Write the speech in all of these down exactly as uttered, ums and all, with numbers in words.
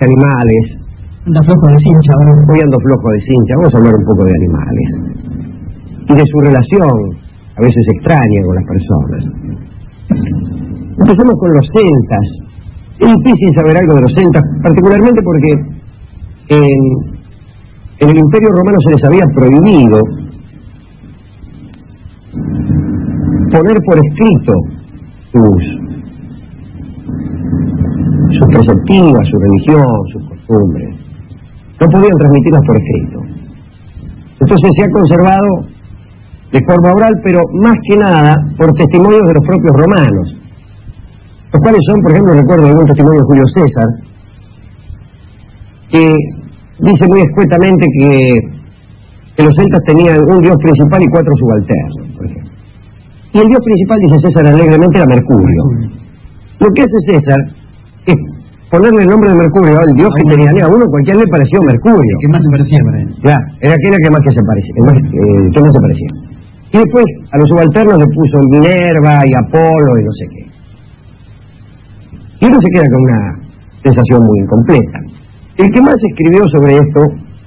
animales. Anda flojo de cincha, ¿no? Hoy ando flojo de cincha, vamos a hablar un poco de animales. Y de su relación, a veces extraña, con las personas. Empecemos con los celtas. Es difícil saber algo de los celtas, particularmente porque en, en el Imperio Romano se les había prohibido poner por escrito sus, sus preceptivas, su religión, sus costumbres. No podían transmitirlas por escrito. Entonces se ha conservado de forma oral, pero más que nada por testimonios de los propios romanos, los cuales son, por ejemplo, recuerdo algún testimonio de Julio César, que dice muy escuetamente que, que los celtas tenían un dios principal y cuatro subalternos, por ejemplo. Y el dios principal, dice César alegremente, era Mercurio. Lo que hace César es ponerle el nombre de Mercurio al dios que tenía a uno, cualquiera le pareció Mercurio. ¿Qué más se parecía para él? Claro, era aquel que más que se parecía, el más, eh, que más se parecía. Y después a los subalternos le puso Minerva y Apolo y no sé qué. Y uno se queda con una sensación muy incompleta. El que más escribió sobre esto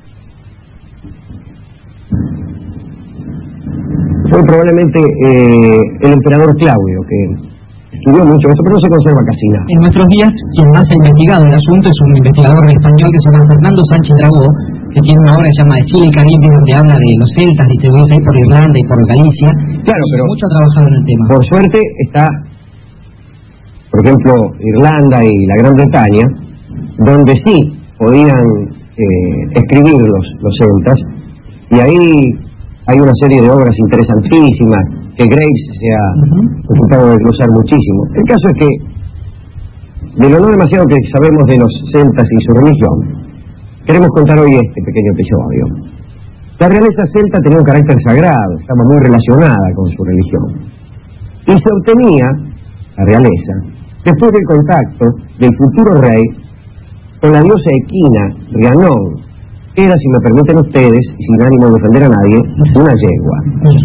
fue probablemente eh, el emperador Claudio, que estudió mucho esto, pero no se conserva casi nada. En nuestros días, quien más ha investigado el asunto es un investigador español que se llama Fernando Sánchez Dragó, que tiene una obra que se llama Chile y Caribe, donde habla de los celtas distribuidos ahí por Irlanda y por Galicia. Claro, pero mucho ha trabajado en el tema. Por suerte está, por ejemplo, Irlanda y la Gran Bretaña, donde sí podían eh, escribir los, los celtas, y ahí hay una serie de obras interesantísimas que Graves se ha ocupado de desglosar muchísimo. El caso es que, de lo no demasiado que sabemos de los celtas y su religión, queremos contar hoy este pequeño episodio. La realeza celta tenía un carácter sagrado, estaba muy relacionada con su religión, y se obtenía, la realeza, después del contacto del futuro rey con la diosa equina, Rhiannon, que era, si me permiten ustedes, y sin ánimo de ofender a nadie, una yegua.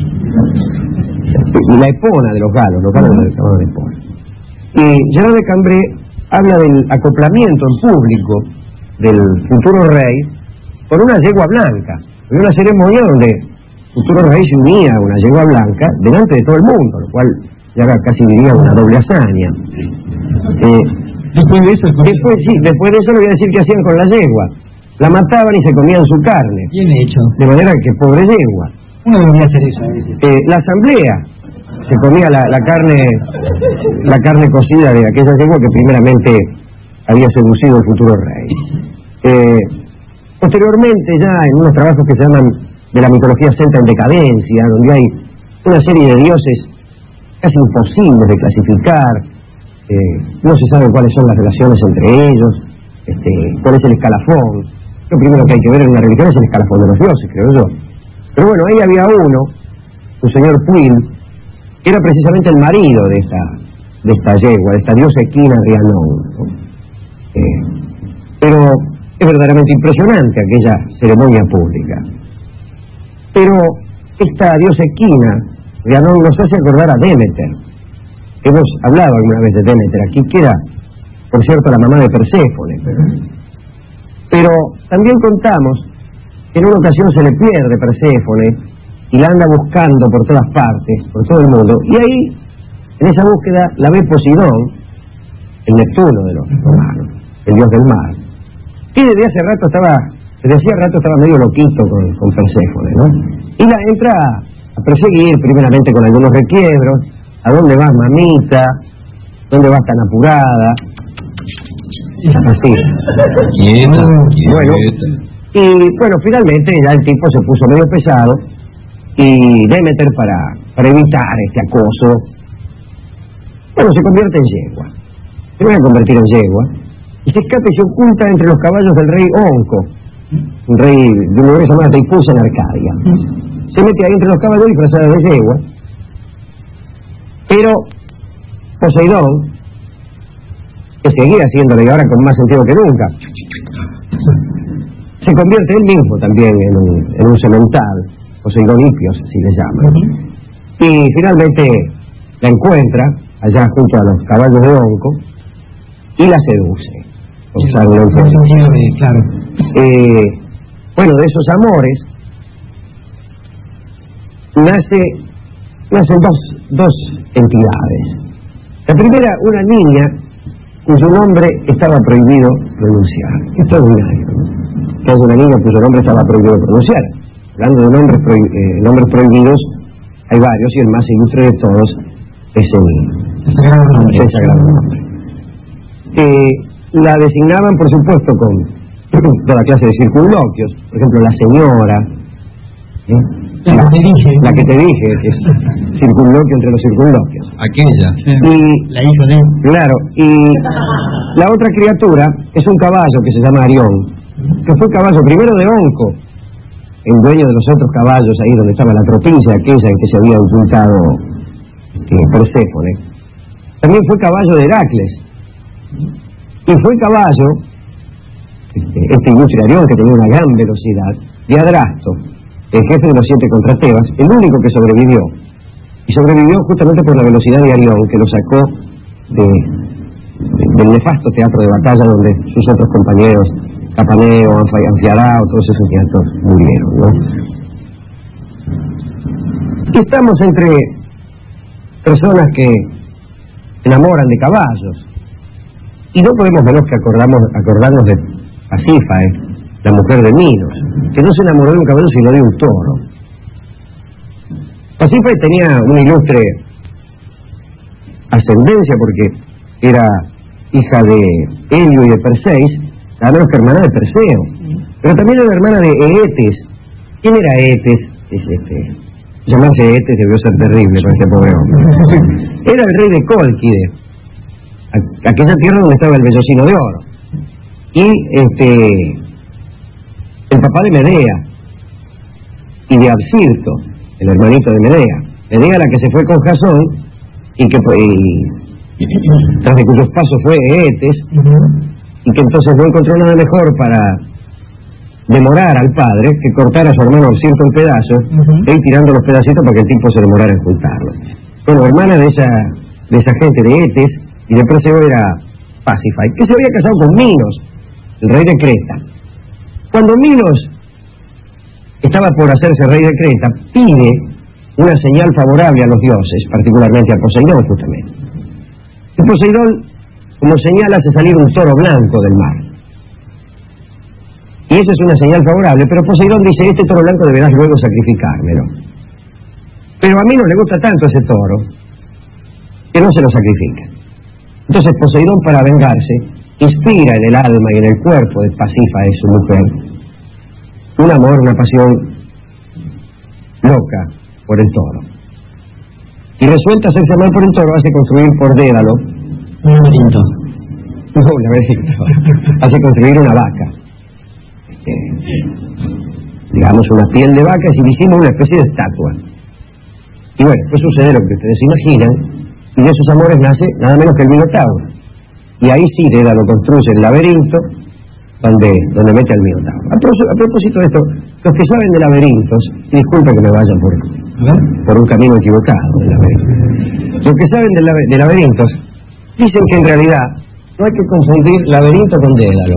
Y la epona de los galos, los galos uh-huh. le llamaban epona. Y Gerard de Cambrai habla del acoplamiento en público del futuro rey con una yegua blanca. Había una ceremonia donde el futuro rey se unía a una yegua blanca delante de todo el mundo, lo cual ya casi diría una doble hazaña. Eh, después de eso, después sí, después de eso le voy a decir qué hacían con la yegua. La mataban y se comían su carne. Bien hecho. De manera que pobre yegua. Uno debería hacer eso. Eh, la asamblea se comía la, la carne, la carne cocida de aquella yegua que primeramente había seducido el futuro rey. Eh, posteriormente, ya en unos trabajos que se llaman de la mitología celta en decadencia, donde hay una serie de dioses casi imposibles de clasificar, eh, no se sabe cuáles son las relaciones entre ellos, este, cuál es el escalafón. Lo primero que hay que ver en una religión es el escalafón de los dioses, creo yo. Pero bueno, ahí había uno, un señor Puil, que era precisamente el marido de esta, de esta yegua, de esta diosa equina Rhiannon, ¿no? Eh, pero es verdaderamente impresionante aquella ceremonia pública. Pero esta diosa equina Rhiannon nos hace acordar a Demeter. Hemos hablado alguna vez de Demeter aquí, que era, por cierto, la mamá de Perséfone. Pero también contamos que en una ocasión se le pierde Perséfone y la anda buscando por todas partes, por todo el mundo, y ahí, en esa búsqueda, la ve Poseidón, el Neptuno de los romanos, el dios del mar, que desde hace rato estaba, desde hacía rato estaba medio loquito con, con Perséfone, ¿no? Y la entra a perseguir, primeramente con algunos requiebros: ¿a dónde vas, mamita? ¿Dónde vas tan apurada? Así. Quieta, bueno, y bueno, finalmente ya el tipo se puso medio pesado, y Demeter, para, para evitar este acoso, bueno, se convierte en yegua. Se voy a convertir en yegua, y se escapa y se oculta entre los caballos del rey Onco, un rey de un lugar llamado Teipusa en Arcadia. Se mete ahí entre los caballos disfrazada de yegua, pero Poseidón, que seguía haciéndolo y ahora con más sentido que nunca, se convierte él mismo también en un, en un semental, Poseidonipios, así le llaman. Uh-huh. Y finalmente la encuentra allá junto a los caballos de Onco y la seduce. usar un eufemismo. Claro. Eh, bueno, de esos amores nace, nacen dos, dos entidades. La primera, una niña cuyo nombre estaba prohibido pronunciar. Esto es binario, ¿no? Que es una niña cuyo nombre estaba prohibido pronunciar. Hablando de nombres, prohi eh, nombres prohibidos, hay varios, y el más ilustre de todos es el Sagrado Nombre. el Sagrado Nombre. Eh, la designaban, por supuesto, con toda clase de circunloquios. Por ejemplo, la señora, ¿eh? La, la, que te dije. la que te dije, que es circunloquio entre los circunloquios. Aquella. Sí. Y, la hija de... claro, y la otra criatura es un caballo que se llama Arión, que fue caballo primero de Onco, el dueño de los otros caballos, ahí donde estaba la provincia aquella en que se había ocultado eh, Perséfone. También fue caballo de Heracles, y fue caballo, este, este ilustre Arión, que tenía una gran velocidad, de Adrasto, el jefe de los siete contra Tebas, el único que sobrevivió. Y sobrevivió justamente por la velocidad de Arión, que lo sacó de, de, del nefasto teatro de batalla donde sus otros compañeros, Capaneo, Anfiarao, todos esos teatros murieron, ¿no? Y estamos entre personas que se enamoran de caballos. Y no podemos menos que acordamos, acordarnos de Pasífae, la mujer de Minos, que no se enamoró de un caballo sino de un toro. Pasífae tenía una ilustre ascendencia porque era hija de Helio y de Perseis, nada menos que hermana de Perseo, pero también era hermana de Eetes. ¿Quién era Eetes? Es este, llamarse Eetes debió ser terrible para este pobre hombre. Era el rey de Cólquide, aquella tierra donde estaba el vellocino de oro, y este el papá de Medea y de Absirto, el hermanito de Medea. Medea, la que se fue con Jasón y que y, tras de cuyos pasos fue Eetes, y que entonces no encontró nada mejor para demorar al padre que cortar a su hermano Absirto en pedazos, uh-huh. e ir tirando los pedacitos para que el tipo se demorara en juntarlo. Bueno, hermana de esa de esa gente de Eetes y de Perseo era Pasífae, que se había casado con Minos, el rey de Creta. Cuando Minos estaba por hacerse rey de Creta, pide una señal favorable a los dioses, particularmente a Poseidón, justamente. Y Poseidón, como señal, hace salir un toro blanco del mar. Y esa es una señal favorable, pero Poseidón dice, este toro blanco deberás luego sacrificármelo. Pero a mí no le gusta tanto ese toro, que no se lo sacrifica. Entonces Poseidón, para vengarse, inspira en el alma y en el cuerpo de Pasífae, su mujer, un amor, una pasión loca por el toro. Y resuelta hacerse amar por el toro, hace construir por Dédalo un laberinto. No, un laberinto. Hace construir una vaca. Este, digamos, una piel de vaca, y le hicimos una especie de estatua. Y bueno, pues sucede lo que ustedes imaginan, y de esos amores nace nada menos que el Minotauro. Y ahí sí Dédalo construye el laberinto donde, donde mete al Minotauro. A, a propósito de esto, los que saben de laberintos, disculpen que me vaya por, por un camino equivocado del laberinto. Los que saben de, de laberintos dicen que en realidad no hay que confundir laberinto con Dédalo.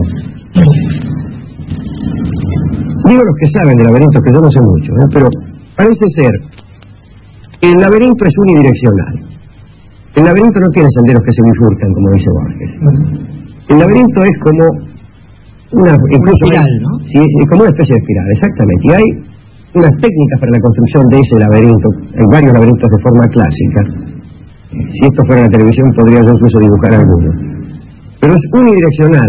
Digo los que saben de laberintos, que yo no sé mucho, ¿no? Pero parece ser que el laberinto es unidireccional. El laberinto no tiene senderos que se bifurcan, como dice Borges. El laberinto es como una, incluso espiral, hay, ¿no? Sí, es como una especie de espiral, exactamente. Y hay unas técnicas para la construcción de ese laberinto. Hay varios laberintos de forma clásica. Si esto fuera la televisión, podría yo incluso dibujar algunos. Pero es unidireccional.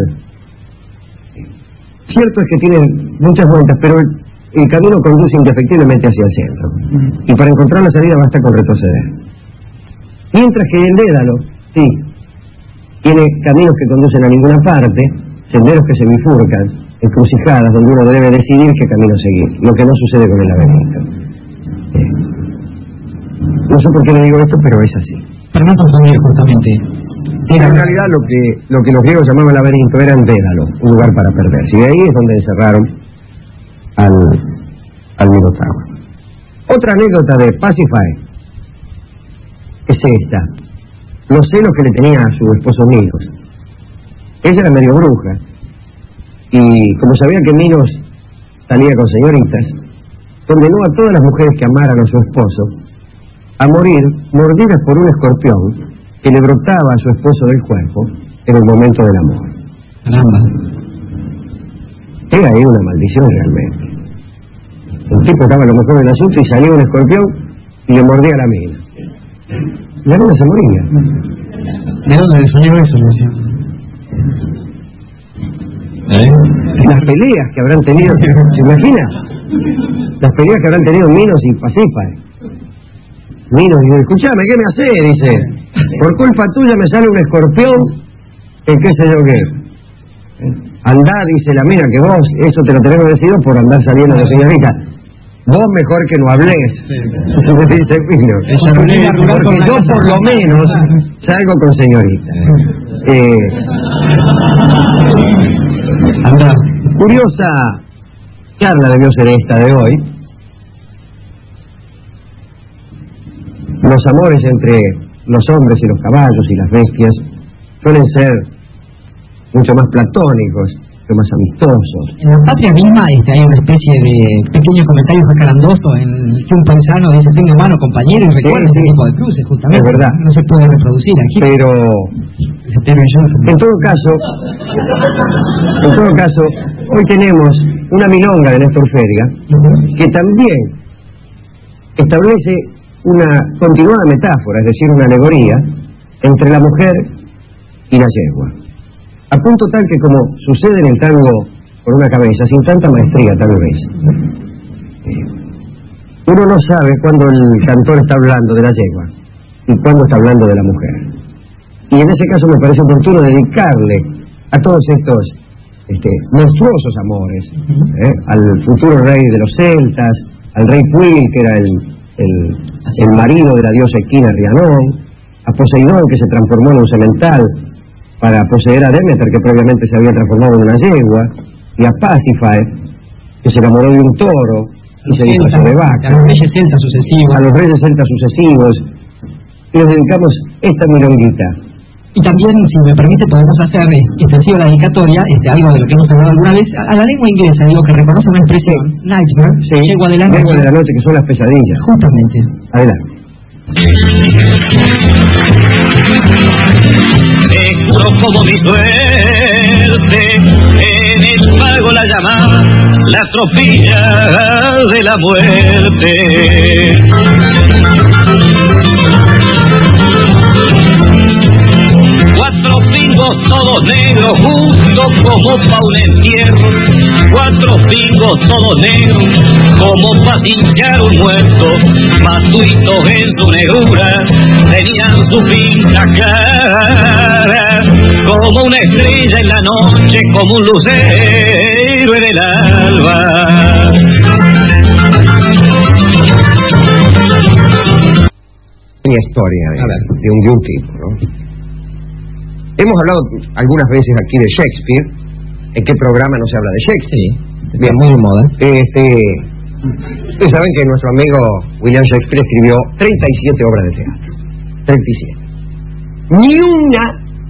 Cierto es que tiene muchas vueltas, pero el, el camino conduce indefectiblemente hacia el centro. Y para encontrar la salida basta con retroceder. Mientras que el Dédalo, sí, tiene caminos que conducen a ninguna parte, senderos que se bifurcan, encrucijadas donde uno debe decidir qué camino seguir, lo que no sucede con el laberinto. Eh, no sé por qué le digo esto, pero es así. Para no confundir, justamente. En realidad lo que, lo que los griegos llamaban laberinto era en Dédalo, un lugar para perderse, y ahí es donde encerraron al, al Minotauro. Otra anécdota de Pasífae es esta: los celos que le tenía a su esposo Minos. Ella era medio bruja, y como sabía que Minos salía con señoritas, condenó a todas las mujeres que amaran a su esposo a morir mordidas por un escorpión que le brotaba a su esposo del cuerpo en el momento del amor. Caramba. Era ahí una maldición realmente. El tipo estaba a lo mejor del asunto y salía un escorpión y le mordía a la mina. La mina se moría. ¿De dónde le salió eso, Lucio? ¿Eh? Las peleas que habrán tenido, ¿se imagina? Las peleas que habrán tenido Minos y Pasífae. Minos dice, escuchame, ¿qué me haces? Dice, por culpa tuya me sale un escorpión en qué sé yo qué. Andá, dice la mina, que vos, eso te lo tenemos decidido por andar saliendo de señorita. Vos mejor que no hablés, sí. Dice Minos. Porque yo por lo menos salgo con señorita. Eh, Anda. Curiosa charla debió ser esta de hoy. Los amores entre los hombres y los caballos y las bestias suelen ser mucho más platónicos, mucho más amistosos. En la patria misma este, hay una especie de pequeño comentario jacarandoso en el que un paisano dice, tengo mano compañero, y recuerda sí, ese sí. tipo de cruces, justamente. Es verdad. No se puede reproducir aquí. Pero, en todo caso, en todo caso, hoy tenemos una milonga de Néstor Fériga, que también establece una continuada metáfora, es decir, una alegoría entre la mujer y la yegua, a punto tal que, como sucede en el tango por una cabeza, sin tanta maestría tal vez, uno no sabe cuándo el cantor está hablando de la yegua y cuándo está hablando de la mujer. Y en ese caso me parece oportuno dedicarle a todos estos este, monstruosos amores, ¿eh? Al futuro rey de los celtas, al rey Puil, que era el, el, el marido de la diosa Equina Rhiannon, a Poseidón, que se transformó en un semental para poseer a Demeter, que previamente se había transformado en una yegua, y a Pasífae, que se enamoró de un toro y se disfrazó de vaca. A los reyes celtas sucesivos. A los reyes celtas sucesivos. Y les dedicamos esta milonguita. Y también, si me permite, podemos hacer extensiva la dedicatoria, este, algo de lo que hemos hablado alguna vez, a, a la lengua inglesa, digo, que reconoce una expresión, nightmare, sí, yegua de la noche. Yegua de la noche, que son las pesadillas. Justamente. Adelante. Te juro como mi suerte, en el pago la llamada, la tropilla de la muerte. Cuatro pingos todos negros, justo como pa' un entierro. Cuatro pingos todos negros, como pa' cinchar un muerto. Matuitos en su negrura, tenían su pinta clara, como una estrella en la noche, como un lucero en el alba. Una historia de, de un yuki, ¿no? Hemos hablado algunas veces aquí de Shakespeare. ¿En qué programa no se habla de Shakespeare? Sí, bien, muy de moda. Este, ustedes saben que nuestro amigo William Shakespeare escribió treinta y siete obras de teatro. treinta y siete. Ni una,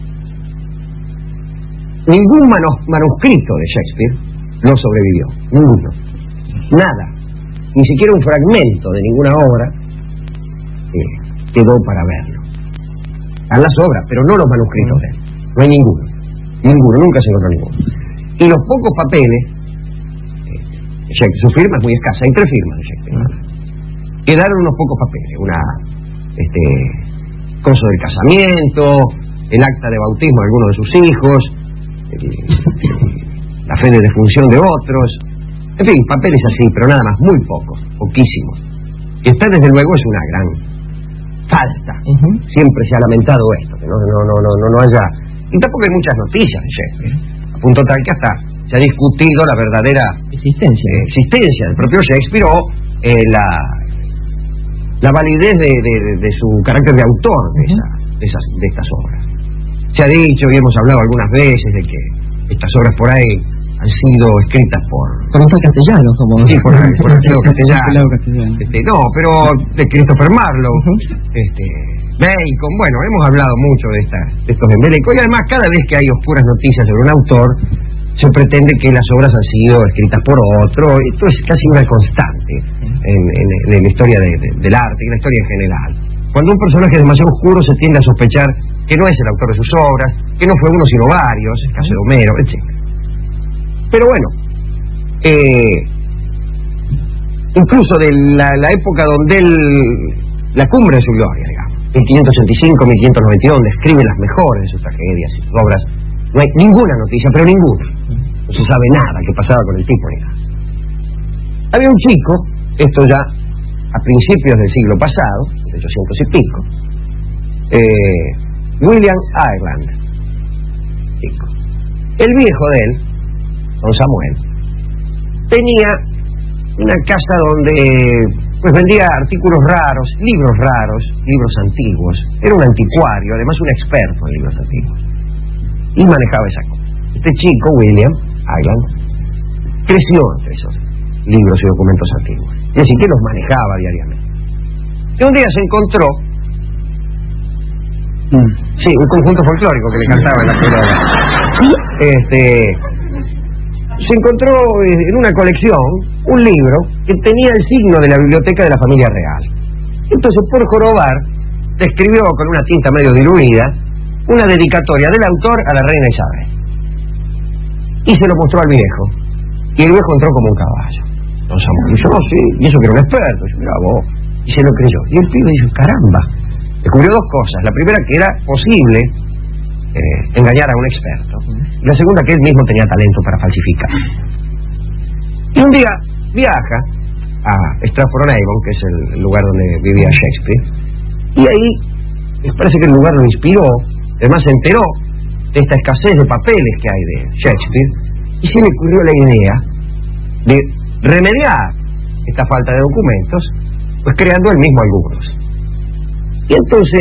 ningún manu- manuscrito de Shakespeare lo sobrevivió. Ninguno. Nada. Ni siquiera un fragmento de ninguna obra eh, quedó para verlo. Están las obras, pero no los manuscritos de él. No hay ninguno. Ninguno, nunca se encontró ninguno. Y los pocos papeles, eh, su firma es muy escasa, hay tres firmas de Shakespeare. Quedaron unos pocos papeles, una este coso del casamiento, el acta de bautismo de algunos de sus hijos, el, la fe de defunción de otros, en fin, papeles así, pero nada más, muy pocos, poquísimos. Y esta desde luego es una gran falta. Uh-huh. Siempre se ha lamentado esto, que no, no, no, no, no haya, y tampoco hay muchas noticias de Shakespeare, a punto tal que hasta se ha discutido la verdadera existencia, eh, existencia del propio Shakespeare o eh, la la validez de, de, de su carácter de autor de, esa, de, esas, de estas obras. Se ha dicho y hemos hablado algunas veces de que estas obras por ahí han sido escritas por... Por un castellano, como... Sí, por, por Alfredo Castellano. Castellano. Este, no, pero de Christopher Marlowe, uh-huh. este, Bacon, bueno, hemos hablado mucho de, esta, de estos embelecos, y además cada vez que hay oscuras noticias sobre un autor, se pretende que las obras han sido escritas por otro. Esto es casi una constante en, en, en la historia de, de, del arte y la historia en general. Cuando un personaje es demasiado oscuro, se tiende a sospechar que no es el autor de sus obras, que no fue uno sino varios, el caso de Homero, etcétera. Pero bueno, eh, incluso de la, la época donde él, la cumbre de su gloria, digamos, mil quinientos ochenta y cinco a mil quinientos noventa y dos, donde escribe las mejores de sus tragedias y sus obras, no hay ninguna noticia, pero ninguna. No se sabe nada que pasaba con el tipo ni nada. Había un chico, esto ya a principios del siglo pasado, mil ochocientos y pico, eh, William Ireland, chico. El viejo de él, don Samuel, tenía una casa donde pues vendía artículos raros, libros raros, libros antiguos. Era un anticuario, además un experto en libros antiguos, y manejaba esa cosa. Este chico, William Ireland, creció entre esos libros y documentos antiguos, y así que los manejaba diariamente. Y un día se encontró mm. sí, un conjunto folclórico que le cantaba en la escuela. Este, se encontró en una colección un libro que tenía el signo de la biblioteca de la familia real. Entonces, por jorobar, le escribió con una tinta medio diluida una dedicatoria del autor a la reina Isabel, y se lo mostró al viejo, y el viejo entró como un caballo. Don Samuel dijo, no, sí, y eso que era un experto. Y yo, mira vos, y se lo creyó. Y el pibe dijo, caramba, descubrió dos cosas. La primera, que era posible eh, engañar a un experto, y la segunda, que él mismo tenía talento para falsificar. Y un día viaja a Stratford-on-Avon, que es el lugar donde vivía Shakespeare, y ahí me parece que el lugar lo inspiró. Además se enteró de esta escasez de papeles que hay de Shakespeare, y se le ocurrió la idea de remediar esta falta de documentos, pues creando él mismo algunos. Y entonces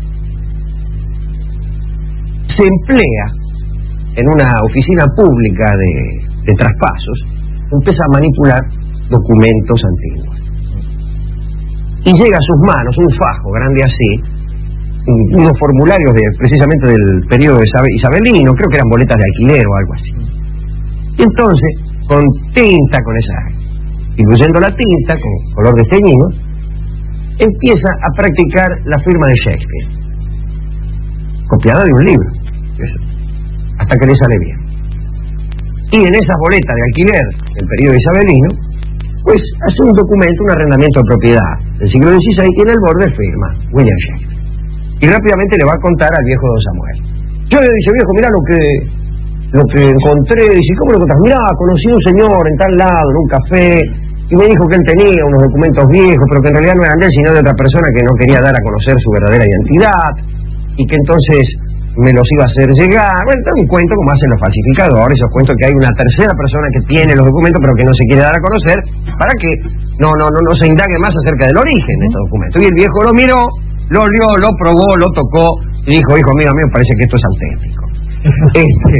se emplea en una oficina pública de, de traspasos, empieza a manipular documentos antiguos, y llega a sus manos un fajo grande así, unos formularios de, precisamente del periodo isabelino, creo que eran boletas de alquiler o algo así. Y entonces, con tinta, con esa, diluyendo la tinta, con color de teñido, empieza a practicar la firma de Shakespeare, copiada de un libro, eso, hasta que le sale bien. Y en esas boletas de alquiler del periodo isabelino, pues hace un documento, un arrendamiento de propiedad del siglo dieciséis, y en el borde firma William Shakespeare. Y rápidamente le va a contar al viejo don Samuel. Yo le dice, viejo, mirá lo que lo que encontré. Dice, ¿cómo lo contás? Mirá, conocí a un señor en tal lado, en un café, y me dijo que él tenía unos documentos viejos, pero que en realidad no eran de él, sino de otra persona que no quería dar a conocer su verdadera identidad, y que entonces me los iba a hacer llegar. Bueno, está un cuento como hacen los falsificadores, esos cuentos que hay una tercera persona que tiene los documentos pero que no se quiere dar a conocer, para que no no no, no se indague más acerca del origen de estos documentos. Y el viejo lo miró, lo olió, lo probó, lo tocó y dijo, hijo mío, a mí me parece que esto es auténtico. este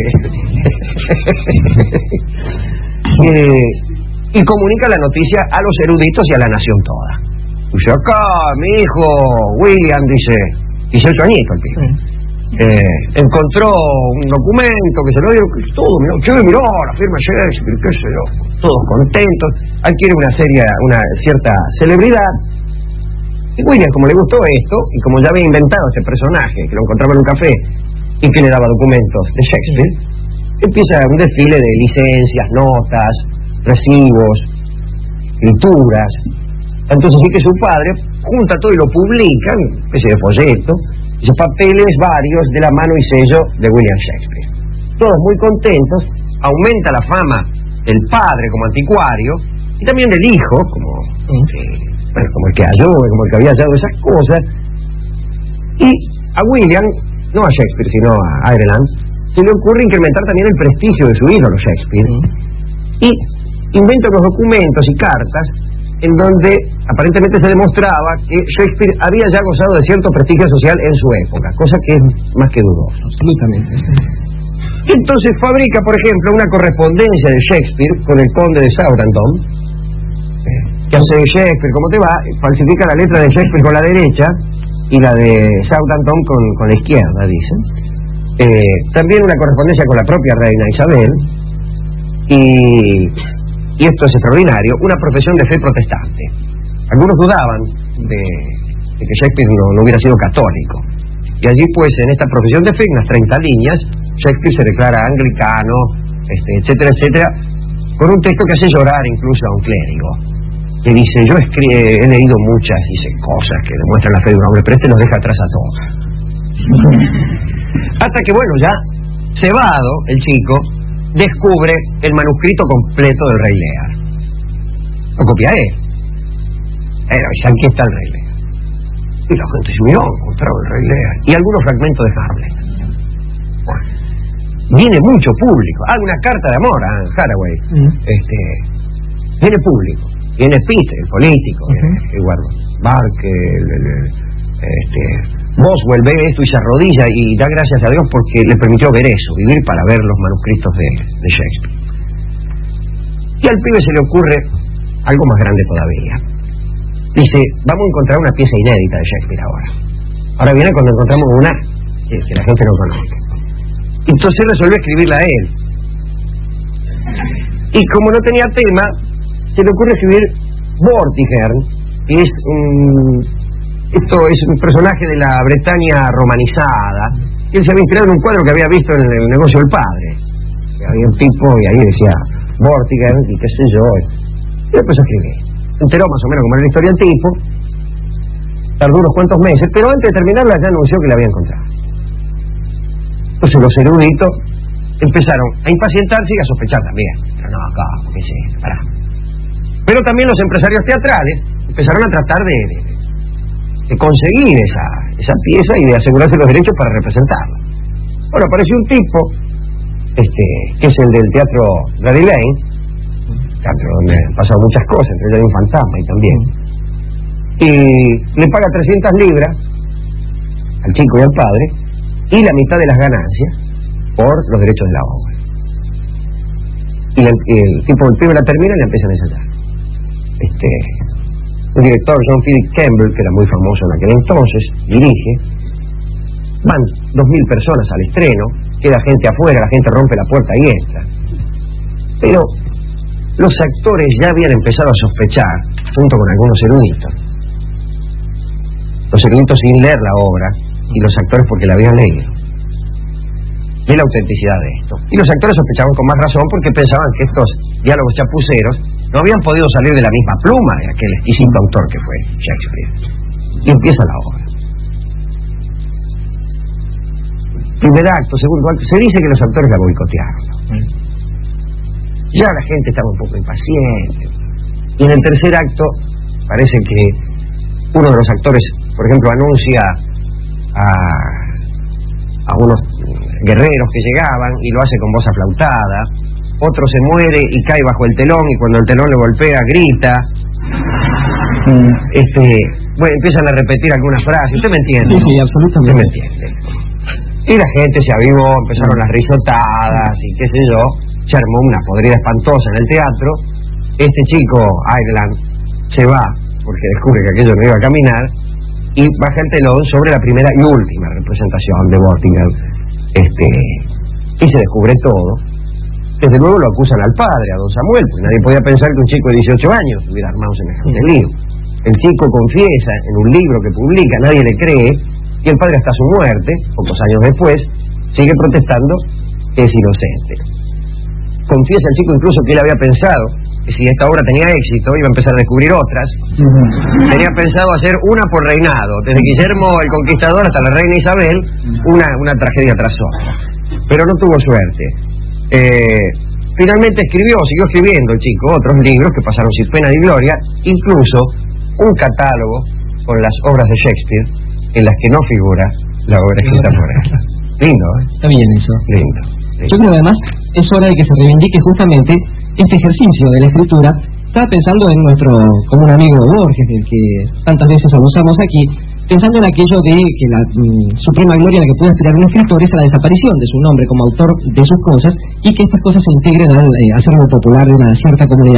eh, y comunica la noticia a los eruditos y a la nación toda. Dice, acá mi hijo William, dice, dieciocho añitos el pibe, eh, encontró un documento que se lo dio, todo, miró, che, miró, la firma Shakespeare, qué sé yo, todos contentos, adquiere una seria, una cierta celebridad. Y William, como le gustó esto, y como ya había inventado este personaje, que lo encontraba en un café, y que le daba documentos de Shakespeare, empieza un desfile de licencias, notas, recibos, escrituras. Entonces sí que su padre junta todo y lo publica, una especie de folleto, esos papeles varios de la mano y sello de William Shakespeare. Todos muy contentos, aumenta la fama del padre como anticuario, y también del hijo, como... Eh, bueno, como el que halló, como el que había hallado esas cosas. Y a William, no a Shakespeare, sino a Ireland, se le ocurre incrementar también el prestigio de su ídolo Shakespeare, y inventa unos documentos y cartas en donde aparentemente se demostraba que Shakespeare había ya gozado de cierto prestigio social en su época, cosa que es más que dudosa. Absolutamente. Entonces fabrica, por ejemplo, una correspondencia de Shakespeare con el conde de Southampton, que hace Shakespeare, ¿cómo te va? Falsifica la letra de Shakespeare con la derecha y la de Southampton con, con la izquierda, dicen. Eh, también una correspondencia con la propia reina Isabel, y, y esto es extraordinario, una profesión de fe protestante. Algunos dudaban de, de que Shakespeare no, no hubiera sido católico, y allí pues en esta profesión de fe, en unas treinta líneas, Shakespeare se declara anglicano, este, etcétera, etcétera, con un texto que hace llorar incluso a un clérigo, que dice: yo escribe, he leído muchas, dice, cosas que demuestran la fe de un hombre, pero este los deja atrás a todos. Hasta que, bueno, ya cebado el chico, descubre el manuscrito completo del Rey Lear. Lo copia él. Pero aquí está el Rey Lear. Y la gente se miró, encontraba el Rey Lear. Y algunos fragmentos de Hamlet. Bueno, viene mucho público. Ah, una carta de amor a Haraway. Mm. Este, viene público. Viene Peter, el político, uh-huh. viene Edward Burke, el, el, el, este, Boswell ve esto y se arrodilla y da gracias a Dios porque le permitió ver eso, vivir para ver los manuscritos de, de Shakespeare. Y al pibe se le ocurre algo más grande todavía. Dice: vamos a encontrar una pieza inédita de Shakespeare ahora. Ahora viene cuando encontramos una que, que la gente no conoce. Entonces resuelve escribirla a él. Y como no tenía tema, se le ocurre escribir Vortigern, que es un, esto es un personaje de la Bretaña romanizada, que él se había inspirado en un cuadro que había visto en el negocio del padre. Había un tipo y ahí decía Vortigern y qué sé yo. Y después escribí. Enteró más o menos cómo era la historia del tipo, tardó unos cuantos meses, pero antes de terminarla ya anunció que la había encontrado. Entonces los eruditos empezaron a impacientarse y a sospechar también. Pero no, acá, qué sé, pará. Pero también los empresarios teatrales empezaron a tratar de, de, de conseguir esa, esa pieza y de asegurarse los derechos para representarla. Bueno, apareció un tipo, este, que es el del Teatro Drury Lane, teatro donde han pasado muchas cosas, entre ellas hay un fantasma y también, y le paga trescientas libras al chico y al padre, y la mitad de las ganancias por los derechos de la obra. Y el, el tipo del pibe la termina y la empiezan a ensayar. Este, el director John Philip Campbell, que era muy famoso en aquel entonces, dirige. Van dos mil personas al estreno, queda gente afuera, la gente rompe la puerta y entra. Pero los actores ya habían empezado a sospechar, junto con algunos eruditos, los eruditos sin leer la obra y los actores porque la habían leído, de la autenticidad de esto. Y los actores sospechaban con más razón porque pensaban que estos diálogos chapuceros no habían podido salir de la misma pluma de aquel exquisito autor que fue Shakespeare. Y empieza la obra. Primer acto, segundo acto, se dice que los actores la boicotearon. Ya la gente estaba un poco impaciente. Y en el tercer acto parece que uno de los actores, por ejemplo, anuncia a, a unos guerreros que llegaban y lo hace con voz aflautada. Otro se muere y cae bajo el telón y cuando el telón le golpea grita. Este, bueno, empiezan a repetir algunas frases. ¿Usted me entiende? Sí, sí, absolutamente. ¿Usted me entiende? Y la gente se avivó, empezaron las risotadas y qué sé yo. Se armó una podrida espantosa en el teatro. Este chico, Ireland, se va porque descubre que aquello no iba a caminar y baja el telón sobre la primera y última representación de Vortigern. Este, y se descubre todo. Desde luego lo acusan al padre, a don Samuel, porque nadie podía pensar que un chico de dieciocho años hubiera armado semejante lío. El chico confiesa en un libro que publica, nadie le cree, y el padre hasta su muerte, pocos años después, sigue protestando que es inocente. Confiesa el chico incluso que él había pensado que si esta obra tenía éxito iba a empezar a descubrir otras. Uh-huh. Tenía pensado hacer una por reinado, desde Guillermo el Conquistador hasta la reina Isabel, una, una tragedia tras otra. Pero no tuvo suerte. Eh, finalmente escribió, siguió escribiendo el chico otros libros que pasaron sin pena ni gloria, incluso un catálogo con las obras de Shakespeare en las que no figura la obra escrita por él. Lindo, ¿eh? Está bien eso. Lindo, lindo. Yo creo que además es hora de que se reivindique justamente este ejercicio de la escritura. Estaba pensando en nuestro común amigo Borges, del que tantas veces abusamos aquí, pensando en aquello de que la mm, suprema gloria a la que puede aspirar un escritor es a la desaparición de su nombre como autor de sus cosas y que estas cosas se integren al eh, acervo popular de una cierta comunidad.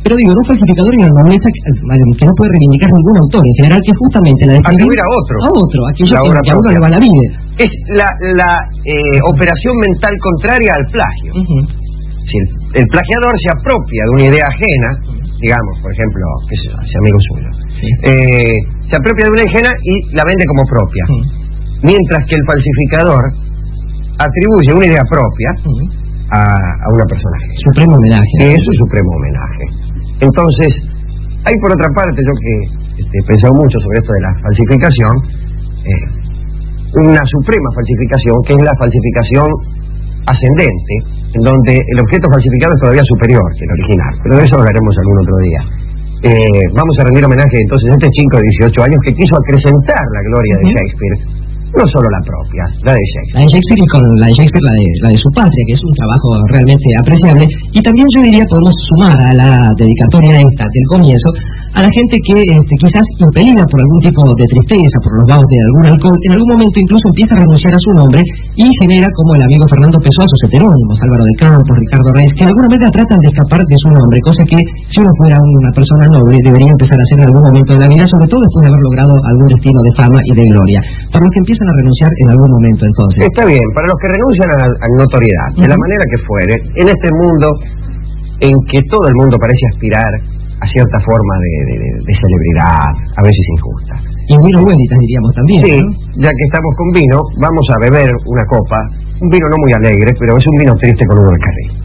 Pero digo, un falsificador y una nobleza que, que no puede reivindicar ningún autor, en general, que justamente la describe atribuir a otro. A otro, aquello la que, obra que a uno le va la vida. Es la, la eh, operación mental contraria al plagio. Uh-huh. Si el, el plagiador se apropia de una idea ajena, digamos, por ejemplo, qué sé yo, ese amigo suyo, sí. eh, se apropia de una ajena y la vende como propia. Uh-huh. Mientras que el falsificador atribuye una idea propia uh-huh. a, a una persona ajena. Supremo homenaje. Que es su supremo homenaje. Entonces, hay por otra parte, yo que este, he pensado mucho sobre esto de la falsificación, eh, una suprema falsificación, que es la falsificación ascendente, en donde el objeto falsificado es todavía superior que el original, pero de eso hablaremos algún otro día. Eh, vamos a rendir homenaje entonces a este chico de dieciocho años que quiso acrecentar la gloria de Shakespeare, no solo la propia, la de Shakespeare. La de Shakespeare y con la de Shakespeare la de, la de su patria, que es un trabajo realmente apreciable, y también yo diría podemos sumar a la dedicatoria esta del comienzo a la gente que este, quizás impelida por algún tipo de tristeza, por los vagos de algún alcohol, en algún momento incluso empieza a renunciar a su nombre y genera, como el amigo Fernando Pessoa, sus heterónimos, Álvaro de Campos, Ricardo Reis, que de alguna manera tratan de escapar de su nombre, cosa que si uno fuera una persona noble debería empezar a hacer en algún momento de la vida, sobre todo después de haber logrado algún destino de fama y de gloria. Para los que empiezan a renunciar en algún momento, entonces. Está bien, para los que renuncian a, a notoriedad, uh-huh. de la manera que fuere, en este mundo en que todo el mundo parece aspirar a cierta forma de, de, de celebridad, a veces injusta. Y vino buenitas, diríamos también. Sí, ¿no? Ya que estamos con vino, vamos a beber una copa, un vino no muy alegre, pero es un vino triste con uno de carril.